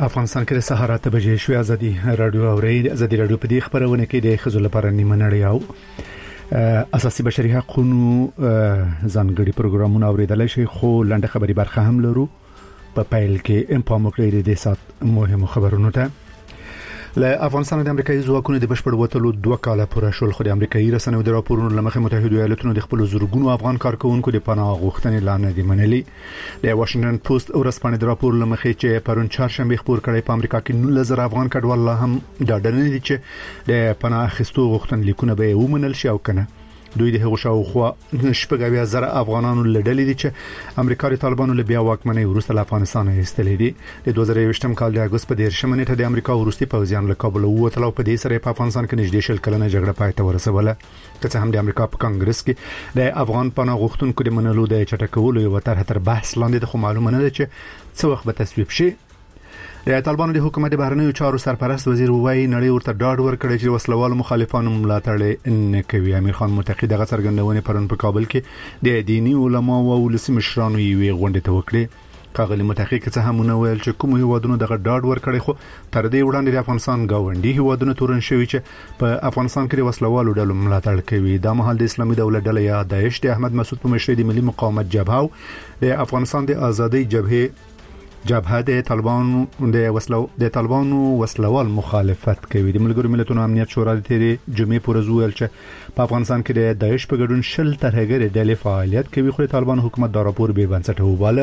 افغانستان کې سهار 8 بجې شوې. ازادي رادیو اوري ازادي رادیو په دې خبرونه کې د خزو لپاره نیمه نړۍ او اساسي بشري حقوقو ځانګړي پروګرامونه اوریدل شي، خو لنډه خبري برخه هم لرو. په پیل کې امپام وکړي د سات مهمو خبرونو ته. له افغانستان د امریکایي ځواکونو د بشپړ وټلو 2 کاله پوره شول، خو د امریکایي رسنیو د راپورونو لمخې متحده ایالاتونو د خپل زورګونو افغان کارکونکو د پناه غوښتنې لاندې دي منلي. د واشنگټن پوسټ ورځپاڼې د راپور لمخې چې پرون چهارشنبه خبر کړي په امریکا کې 19,000 افغان کډوال هم دا ډنه دي چې د پناه اخیستو غوښتنې لیکونه به ومنل شي او کنه. دوی د هغو شاوخوا 8,000 افغانانو لړلې دي چې امریکا د طالبانو له بیا واکمنۍ وروسته له افغانستان ایستلې دي. د 2020م کال د اگست په 13 نیټه د امریکا وروستي پوځیان له کابل ووتل او په دې سره په افغانستان کې نږدې شل کلنه جګړه پای ته ورسوله. که څه هم د امریکا په کانګرس کې د افغان پناه غوښتونکو د منلو د چټکولو یو تر بحث لاندې د معلومه نه ده چې څه وخت به تصویب شي. د طالبانو د حکومت بهرنیو چارو سرپرست وزیر وایي نړۍ ورته ډاډ ورکړي چې وسلوال مخالفانو ملاتړ نه کوي. امیر خان متقی دغه څرګندونه پرون په کابل کې د دینی علماو او ولسي مشرانو یوې غونډې ته وکړه. کاغلی متقی څه هم نه ویل چې کوم هیوادونو دغه ډاډ ورکړي، خو تر دې وړاندې د افغانستان گاونډي هیوادونو تورن شوی چې په افغانستان کې د وسلوالو ډلو ملاتړ کوي. د مهال د اسلامي دولت ډله یا داعش د احمد مسعود په مشرۍ د ملي مقاومت جبهه او د افغانستان د ازادۍ جبهه د طالبانو وسلوال مخالفت کوي. د ملګرو ملتونو امنیت شورا د تیرې جمعې پر ورځ ویل چې په افغانستان کې د داعش په ګډون 10 ترهګر ډلې فعالیت کوي، خو د طالبانو حکومت دا راپور به بنسټه وباله.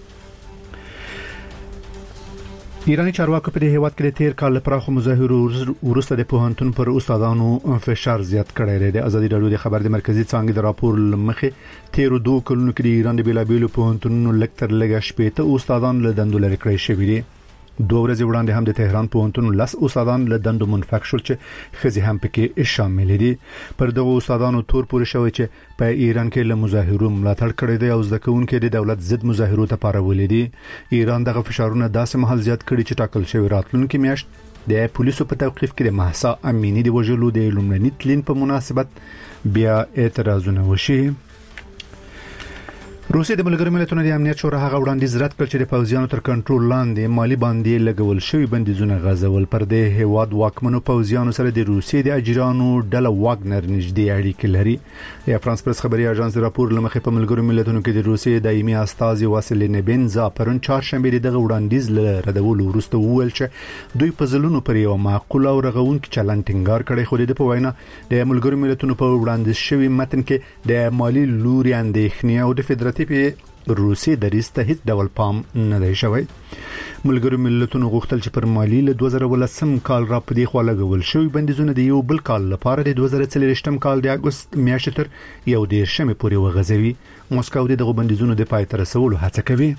ایرانی چارواکو په دې هیواد کې د تیر کال لپاره خو مظاهرو وروسته د پوهنتون پر استادانو فشار زیات کړی دی. ازادي رادیو د خبر د مرکزی څنګه د راپور لمخې تیر 2 کلونو کې د ایران د بیلابیلو پوهنتونونو لکتر لګا شپېته استادان له دندو لري کړی شوی دي. 2 ورځې وړاندې هم د تهران پوهنتون 10 استادان له دندو منفک شول چې خزي هم پکې شامل دي. پر دغه استادانو تور پورې شوی چې په ایران کې له مظاهرو ملاتړ کړی دی او ځکه چې د دولت ضد مظاهرو ته پارولې دي. ایران دغه فشارونه داسې مهال زیات کړي چې ټاکل شوی راتلونکي میاشت د پولیسو په توقيف کې د مهسا امینی د وژلو د لومړني تلین په مناسبت بیا اعتراضونه وشي. روسیه د ملګرو ملتونو د امنیت شورا هغه وړاندیز رد کړ چې د پوځیانو تر کنټرول لاندې مالی باندې لګول شوی بندیزونه غځول. پر دې هیواد واکمنو پوځیانو سره د روسیې د اجرانو ډله واګنر نږدې اړیکې لري. د فرانس پرس خبري اژانس د راپور لمخې په ملګرو ملتونو کې د روسیې دایمي استازي واسیل نبنزا پرون چهارشنبه دغه وړاندیز له ردول وروسته وویل چې دوی په ځلونو پر یو معقول او رغونکي چلند ټینګار کړي، خو د په وینا د ملګرو ملتونو په وړاندیز شوی متن کې د مالی لوري اندېښنې او د فدرالي روسي د ریسته هیڅ ډول پام نه دی شوی. ملګرو ملتونو غوښتل چې پر مالی له 2013 کال را پدې خوا لګول شوی بندیزونه د یو بل کال لپاره د 2023 کال د اگست میاشتې تر 11 پورې وغځوي. موسکو دغه بندیزونو د پای ته رسولو هڅه کوي.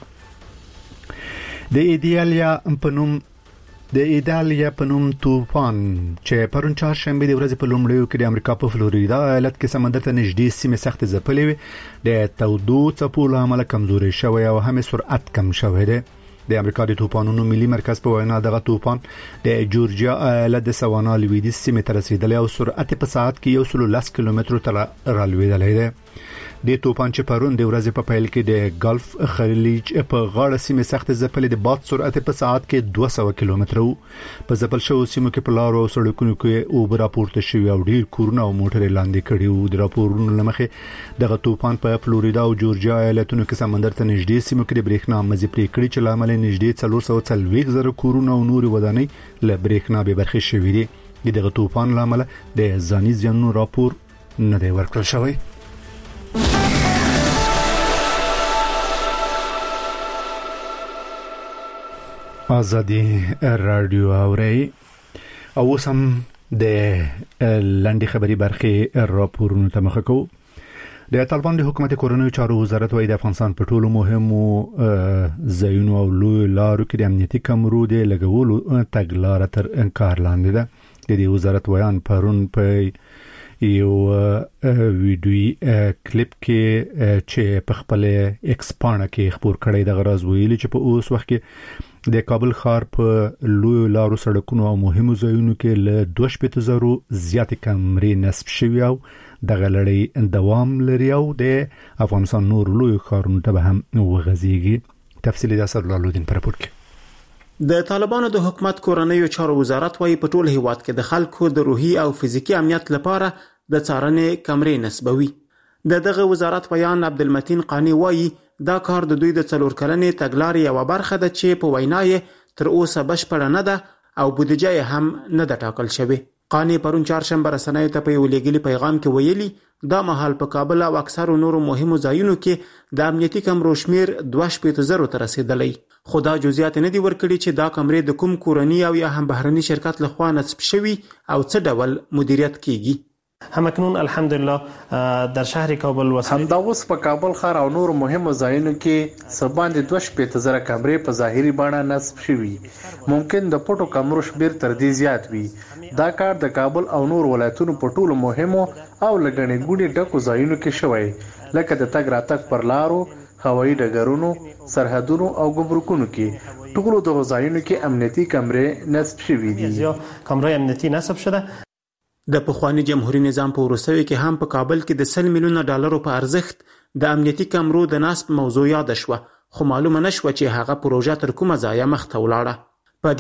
د ایدالیا په نوم طوفان چې پرون چهارشنبه د ورځې په لومړیو کې د امریکا په فلوریدا ایالت کې سمندر ته نږدې سیمه سخت ځپلې وي. د تودو څپو له امله کمزوري شوی او هم سرعت کم شوی دی. د امریکا د طوفانونو ملي مرکز په وینا دغه طوفان د جورجیا ایالت د سوانا لویدیځ سیمه ته رسیدلی او سرعت په ساعت کې 110 کیلومتر ته رالوېدلی دی. د طوفان چې پرون د ورځې په پیل کې د ګلف خلیج په غاړه سیمه سخت ځپلې د باد سرعت په ساعت کې 200 کیلومتر وو. په ځپل شو سیمو کې په لارو او سړکونو کې اوبه راپورته شوې او ډیر کورونه او موټرې لاندې کړي وو. د راپورونو لمخې دغه طوفان په فلوریدا او جورجیا ایالتونو کې سمندر ته نږدې سیمو کې د برېښنا مزي پرې کړی چې لامل نږدې 440 کورونه او نور ودانۍ له برېښنا به برخه شوې دي. دغه طوفان لامل د ځاني زیانونو راپور نه دی ورکړل شوی. ازادي رادیو اوري او سم د لاندې خبري برخه راپورونو ته مخه کوو. د طالبان د حکومت کورونو چارو وزارت وايي د افغانستان په ټولو مهمو ځایونو او لوی لارو کې د امنیتي کمرو د لګولو تګلارې تر انکار لاندې ده. د دې وزارت ویان پرون په یو ویډیو کلیپ کې چې په خپل ایکس پاڼه کې خبر کړی د غراز ویلي چې په اوس وخت کې د کابل ښار په لوی لارو سړکونو او مهمو ځایونو کې له 2,000 زیات کمرې نصب شوي او د غلړې دوام لري او د افغانستان نور لوی ښارونو ته هم وغځيږي. تفصیلی د اثر لالودین پر راپور کې د طالبانو د حکومت کورنیو چارو وزارت وايي په ټول هیواد کې د خلکو د روحي او فزیکی امنیت لپاره د څارنې کمرې نسبوي. دغه وزارت بیان عبدالمتین قانی وايي دا کار د دوی د 4 کلنې تګلارې یوه برخه ده چې په وینا یې تر اوسه بشپړه نه ده او بودیجه یې هم نه ده ټاکل شوې. قانی پرون چهارشنبه رسنیو ته په یو لیږلي پیغام کې ویلي دا مهال په کابل او اکثرو نورو مهمو ځایونو کې د امنیتي کمرو شمیر 2,000 ته رسیدلی. خو دا جزئیات نه دي ورکړي چې دا کمرې د کوم کورني او یا هم بهرني شرکت لخوا نصب شوي او څه ډول مدیریت کیږي. همکنون الحمدلله در شهر کابل همدا اوس په کابل ښار او نور مهمو ځایونو کې سباندې 2,000 کمرې په ظاهري بڼه نصب شوي. ممکن د پټو کمرو شمیر تر دې زیات وي. دا کار د کابل او نور ولایتونو په ټولو مهمو او لګڼې ګوڼې ډکو ځایونو کې شوی لکه د تګ راتګ پر لارو، هوایي ډګرونو، سرحدونو او ګمرکونو کې. ټولو دغو ځایونو کې امنیتي کمرې نصب شوي دي. کمرې امنیتي نصب شده. د پخوانی جمهوریت نظام په وروستیو کې هم په کابل کې د 100 میلیونه ډالرو په ارزښت د امنیتي کمرو د نصب موضوع یاد شوه، خو معلومه نشوه چې هغه پروژه تر کومه ځایه مخته ولاړه. په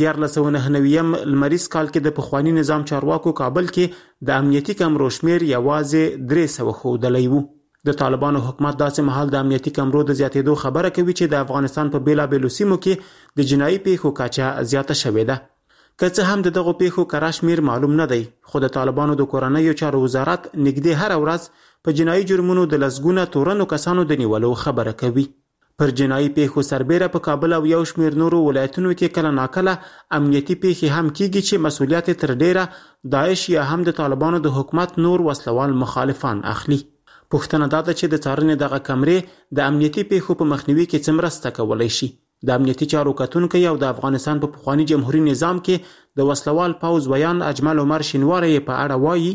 1999 لمریز کال کې د پخوانی نظام چارواکو کابل کې د امنیتي کمرو شمیر یوازې 300 ښودلی وو. د طالبانو حکومت داسې مهال د امنیتي کمرو د زیاتېدو خبره کوي چې د افغانستان په بیلابیلو سیمو کې د جنایي پیښو کچه زیاته شوې ده. که څه هم دغه پیښو کره شمیر معلوم نه دی، خو د طالبانو د کورنیو چارو وزارت نږدې هر ورځ په جنایي جرمونو د لسګونه تورنو کسانو د نیولو خبره کوي. پر جنایي پیښو سربیره په کابل او یو شمیر نورو ولایتونو کې کله ناکله امنیتي پیښې هم کیږي چې مسؤلیت تر ډیره داعش یا هم د طالبانو د حکومت نور وسلوال مخالفان اخلي. پوښتنه دا ده چې د څارنې دغه کمرې د امنیتي پیښو په مخنیوي کې څه مرسته کولی شي. د امنیتي چارو کتونکی او د افغانستان په پخوانی جمهوریت نظام کې د وسلوال پوځ ویان اجمل عمر شینواری په اړه وایي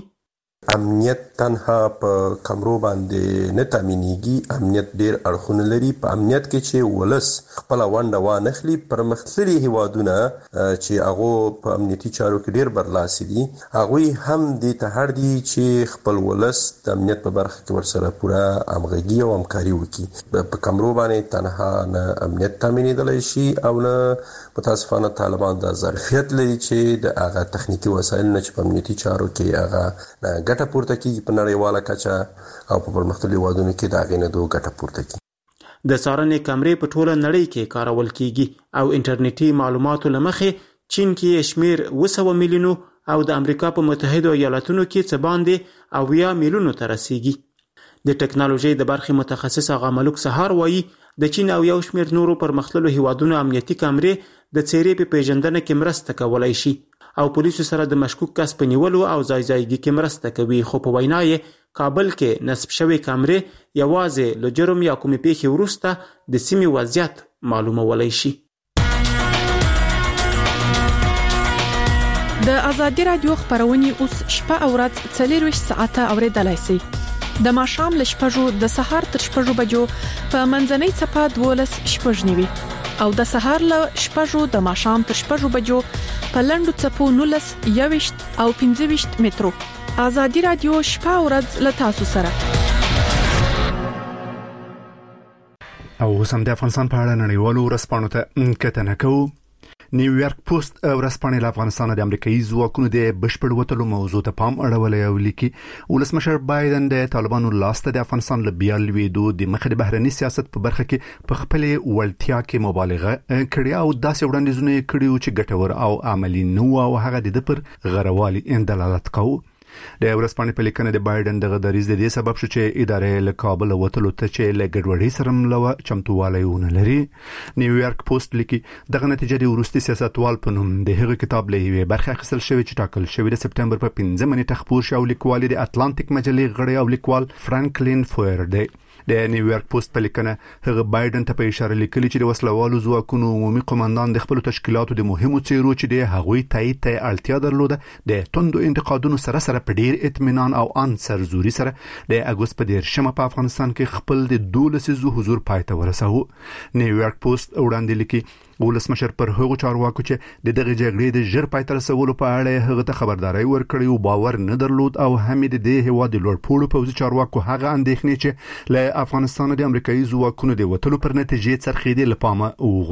امنیت تنها په کمرو باندې نه تامینېږي. امنیت ډیر اړخونه لري. په امنیت کې چې ولس خپل ونډه وانخلي، پرمختللي هیوادونه چې هغه په امنیتي چارو کې ډیر برلاسي دي، هغه هم د تهر دي چې خپل ولس د امنیت په برخه کې ورسره پوره همغږي او همکاري وکړي. په کمرو باندې تنها نه امنیت تامینېدلی شي او نه متاسفانه طالبان د ظرفیت لري چې د هغه تخنیکی وسایل نه چې په امنیتي چارو کې هغه ګټه پورته کیږي په نړیواله کچه او په پرمختللي هیوادونو کې د هغې نه دو ګټه پورته کیږي. د څارنې کمرې په ټوله نړۍ کې کارول کیږي او انټرنیټي معلوماتو له مخې چین کې شمیر 200 میلیونو او د امریکا په متحده ایالاتونو کې څه باندې 80 میلیونو ته رسیږي. د ټکنالوژي د برخې متخصص آغا ملک سهار وایي د چین او یو شمیر نورو پرمختللو هیوادونو امنیتي کمرې د څیرې په پیژندنه کې مرسته کولای شي او پولیسو سره د مشکوک کس په نیولو او ځایځایګي کې مرسته کوي. خو په وینا یې کابل کې نصب شوی کمرې یوازې له جرم یا کومې پیښې وروسته د سیمې وضعیت معلومولی شي. د ازادي رادیو خبرونه اوس شپه او ورځ 24 ساعته اوریدلای شئ. د ماښام له 6 د سهار تر 6 بجو په منځنۍ چپه 12 شپږ نیوي او د سهار له 6 د ماښام تر 6 بجو په لندو چپو 19 21 او 15 مترو. ازادي رادیو شپه او ورځ له تاسو سره. او سم د افغانستان په اړه نړیوالو ورځپاڼو ته کتنه کوو. نیویارک پوسټ ورځپاڼه له افغانستان د امریکایي ځواکونو د بشپړ وټلو موضوع ته پام اړولې او لیکي ولسمشر بایدن د طالبانو لاسته د افغانستان له بیا لویدو د مخ د بهرني سیاست په برخه کې په خپل ولټیا کې مبالغه کړې او داسې وړاندیزونه کړي چې ګټور او عملی نه و او هغه د پر غروالي دلالت کوي. د ورځپاڼې په لیکنه د بایدن دغه دریځ د دې سبب شو چې ادارې له کابل وټلو ته چې له ګډوډۍ سره ملوه چمتووالی ونه لري. نیویارک پوسټ لیکي دغه نتیجه د وروستي سیاستوال په نوم د هغه کتاب له یوې برخه اخیستل شوی چې ټاکل شوی د سپټمبر په 15 نیټه خپور شو. لیکوال د اتلانتیک مجلې غړی او لیکوال فرانکلین فویر دی. د نیویارک پوسټ په لیکنه هغه بایدن ته په اشاره لیکلي چې د وسلوالو ځواکونو عمومي قوماندان د خپل تشکیلاتو د مهمو څیرو چې د هغوی تایید ته اړتیا درلوده د توندو انتقادونو سره په ډیر اطمینان او ان سرزوري سره د اگست په 10 په افغانستان کې خپل د 12 حضور پای ته ورساوه. نیویارک پوسټ وړاندې لیکي ولسمشر پر هغو چارواکو چې د دغه جګړې د ژر پای ته رسولو په اړه هغه ته خبرداري ورکړې او باور نه درلود او هم د دې هواد لوړ پوړو پوځي چارواکو هغه اندېښنې چې له افغانستان د امریکایي ځواکونو د وټلو پر نتیجې څرخېدې لپاره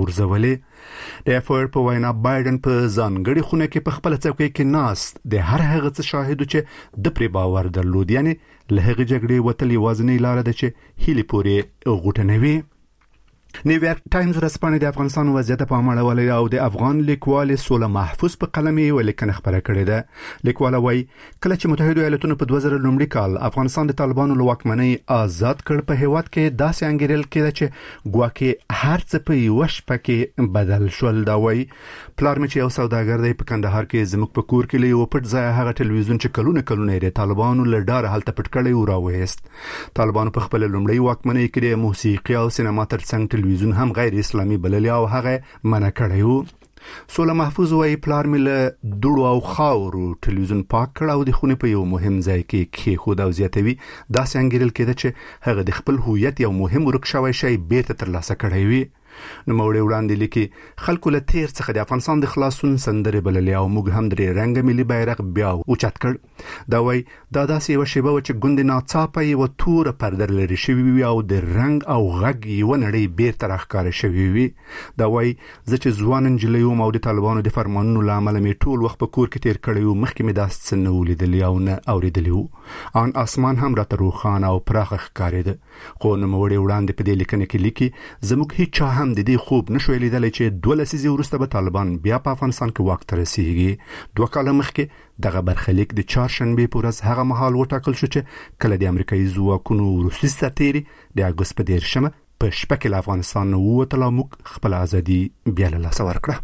وغورځولې د افر په وینا بایدن په ځانګړي خونه کې په خپل څوکۍ کې ناست د هر هغه څه شاهد چې د پری باور درلود یعنی له هغه جګړې وټل یوازینی لار ده چې هلي پورې غوټنوي نیویارک ټایمز ورځپاڼه د افغانستان وضعیت په اړه ولې او د افغان لیکوال سوله محفوظ په قلم یې ولیکنه خبره کړې ده لیکوال وايي کله چې متحده ایالاتونو په 2000 کال افغانستان د طالبانو له واکمنۍ آزاد کړ په هیواد کې داسې انګیرل کېده چې ګواکې هر څه په یو شپه کې بدل شول دا وايي پلار مې چې یو سوداګر دی په کندهار کې زموږ په کور کې یو پټ ځای هغه ټلویزیون چې کلونه یې طالبانو له ډاره هلته پټ کړی او راوېست طالبانو په خپل لومړی واکمنۍ کې د موسیقي او سینما ترڅنګ ټلویزیون هم غیر اسلامي بللی او هغه منع کړی سوله محفوظ وای پلار مې له دوړو او خاورو ټلویزیون پاک کړ او د خونې په یو مهم ځای کې کېښود او زیاتوي داسې انګیرل کېده چې هغه د خپل هویت یو مهم ورک شوی شی بیرته ترلاسه کړی وي نو موږ وړاندې لیکي خلکو له تیر څخه د افغانستان د خلاصون سندرې بللې او موږ هم درې رنګ ملي بیرغ بیا اوچت کړ دا وای دا داسې یو شیبه و چې ګوند ناڅاپه یو تور پردر لري شوی وي او د رنګ او غږ یو نړۍ بیرته راښکاره شوی وي دا وای زه چې ځوان نجلۍ وم او د طالبانو د فرمانونو له امله مې ټول وخت په کور کې تیر کړی و مخکې مې داسې څه نه ولیدلي او نه اورېدلي وو ان اسمان هم راته روښانه او پراخه ښکارېده خو نوموړی وړاندې په دې لیکنه کې لیکي زموږ هیڅ هم د دې خوب نشوي لیدلی چې 2 لسیزې وروسته به طالبان بیا په افغانستان کې واک ته رسیږي 2 کاله مخکې دغه برخلیک د چهارشنبه په ورځ هغه مهال وټاکل شو چې کله د امریکایي ځواکونو وروستي سرتیري د اګوست په 10 په شپه کې له افغانستان ووتل او موږ خپل ازادي بیا له لاسه ورکړه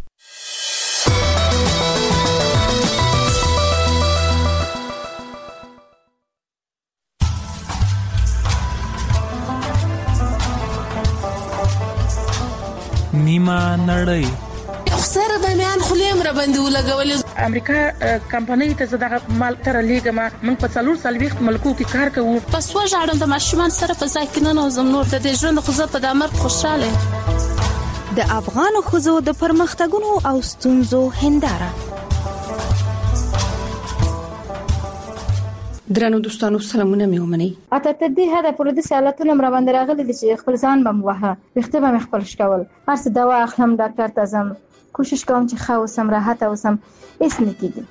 نیمه نړۍ سره د میان خلیم را باندې ولګول امریکا کمپنۍ ته زداغه مال تر لیګما من په 440 ملکو کې کار کوو پس وژاړم د ماشومان سره په ځای کې نه زم نور د دې ژوند خو زه په دامر خوشاله د افغان خوځو د پرمختګونو او ستونزو هنداره درنو دوستانو سلامونه مې ومنئ اته ته دې هدا پر دې سوالاتونه مر باندې راغلي چې خپل ځان بم وها وخته به خپل شکول هر څه دوا اخلم ډاکټر ته ځم کوشش کوم چې ښه اوسم راحت اوسم هیڅ نه کیږي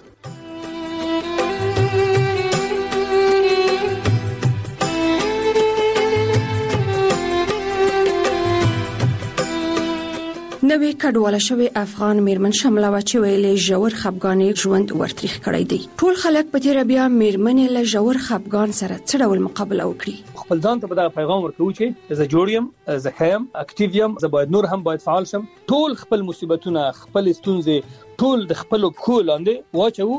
نوې کډواله شوی افغان میرمن شامله و چې ویلې ژور خپګانې ژوند ورتریخ کړی دی ټول خلک په تیر بیا میرمنې له ژور خپګان سره څه ډول مقابله وکړي خپل ځان ته دا پیغام ورکوي چې زه جوړ یم زه خیم اکټیویم زه باید نور هم باید فعال شم ټول خپل مصیبتونه خپل ستونزې ټول د خپل پښو لاندې واچو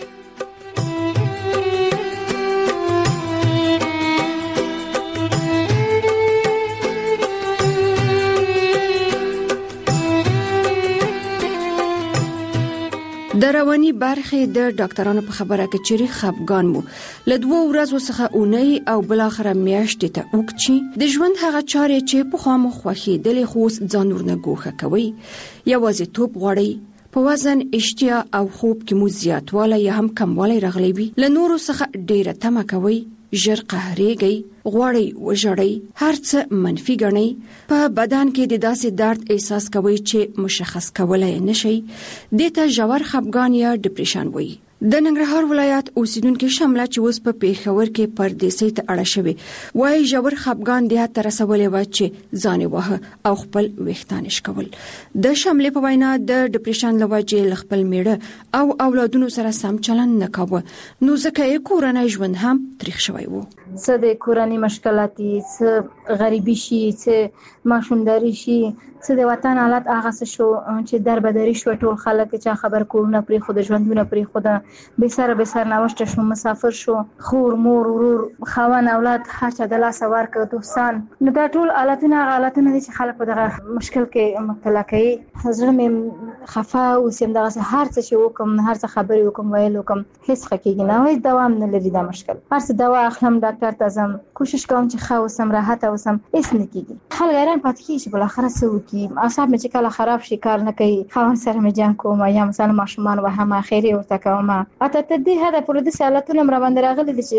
د رواني برخې د ډاکټرانو په خبره کې چې خپګان مو له 2 ورځې څخه اونۍ او بل اخره میاشتې ته وکړي د ژوند هغه چارې چې په خامو خوخي د لخوس ځان ورنه ګوښه کوي یوازې توپ غوړي په وزن اشتیا او خوب کې مو زیاتواله یا هم کمواله راغلی وي له نورو څخه ډیره تمه کوي ژر قهرېږي غوړی وژړی هر څه منفي ګڼي په بدن کې د داسې درد احساس کوي چې مشخص کولای نشي دته ژور خپګان یا ډیپریشن وي د ننګرهار ولایت اوسیدونکو شامله چې اوس په پیښور کې پردیسي ته اړه شوی وای ژور خپګان د هڅه رسولې و چې ځان وه او خپل وختانش کول د شامله په وینا د ډیپریشن لوجه خپل میړه او اولادونو سره سم چلن نه کاوه نو ځکه کورنۍ ژوند هم تاریخ شوی وو څه د کورنۍ مشکلاتي څه غریبي شي څه ماشومداري شي څه د وطن حالت هغه څه شو چې دربدري شو ټول خلک چې خبر کورونه پرې خود ژوندونه پرې خود به سر نوشته شو مسافر شو خور مور ورور خوان اولاد هر چا د لاس ورکړ دوستان نو دا ټول حالتونه چې خلک په دغه مشکل کې مبتلا کوي حضرت مې خفا او سیم دغه هر څه چې وکم هر څه خبرې وکم ویل وکم هیڅ حقیقي نه وای دوام نه لري دا مشکل هر څه دوا اخلم ډاکټر ته ځم کوشش کوم چې ښه اوسم راحت اوسم هیڅ نه کیږي خلک ایران پاتې کیږي بل اخر څه وکي کی اعصاب مې چې کله خراب شي کار نه کوي خاون سره مې جنگ کوم یا مثلا ماشومان وهم اخیری ورته کوم اته ته دې هدا پر دې سالتونه مر باندې راغلي چې